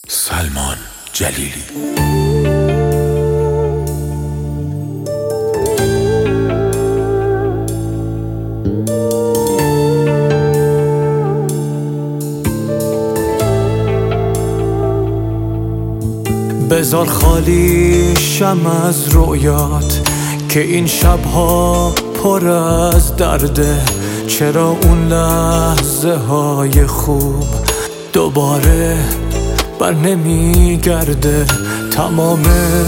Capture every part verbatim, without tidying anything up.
سلمان جلیلی. بذار خالی شم از رویات که این شبها پر از درده. چرا اون لحظه های خوب دوباره بر نمیگرده؟ تمام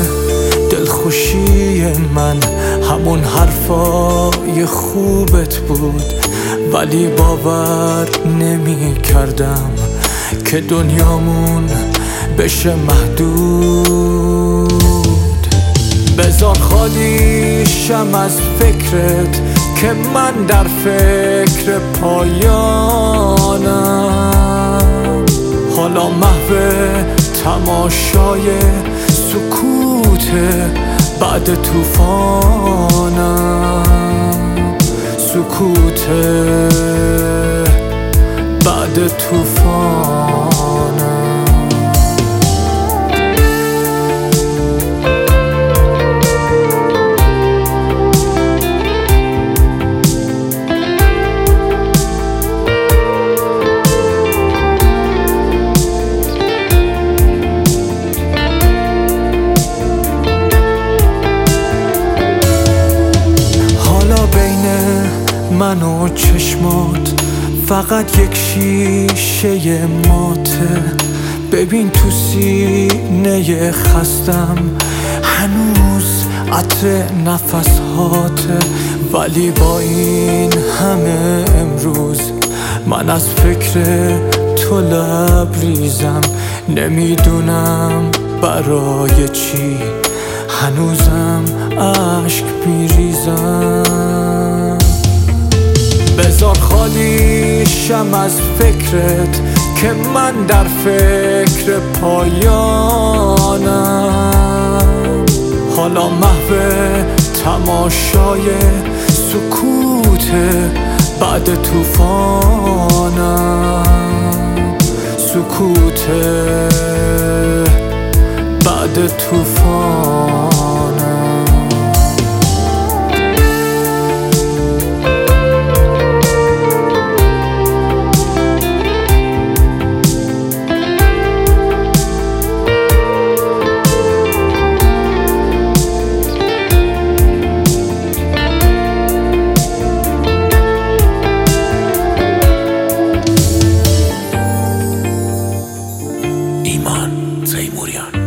دلخوشی من همون حرفای خوبت بود، ولی باور نمی کردم که دنیامون بشه محدود. بذار خالی شم از فکرت که من در فکر پایانم، حالا محو تماشای سکوت بعد طوفانم. سکوت بعد طوفانم. من و چشمات فقط یک شیشه ماته. ببین تو سینه خستم هنوز عطر نفس هاته، ولی با این همه امروز من از فکر تو لبریزم. نمیدونم برای چی هنوزم عشق میریزم. بذار خالی شم از فکرت که من در فکر پایانم، حالا محو تماشای سکوت بعد طوفانم. سکوت بعد طوفانم. ایمان تیموریان.